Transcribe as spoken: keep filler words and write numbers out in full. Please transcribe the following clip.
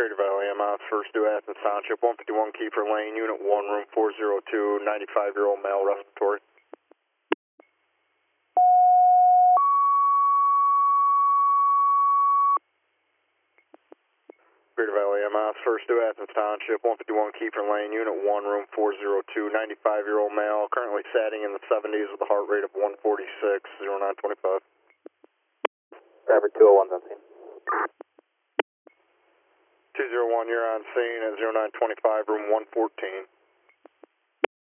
Crater Valley, M S, first due Athens Township, one fifty-one Kiefer Lane, Unit one, room four oh two, ninety-five-year-old male respiratory. Crater Valley, M S, first due Athens Township, one fifty-one Kiefer Lane, Unit one, room four oh two, ninety-five-year-old male, currently satting in the seventies with a heart rate of one forty-six, oh nine twenty-five. Driver two oh one's on scene. two oh one, you're on scene at oh nine twenty-five, room one fourteen.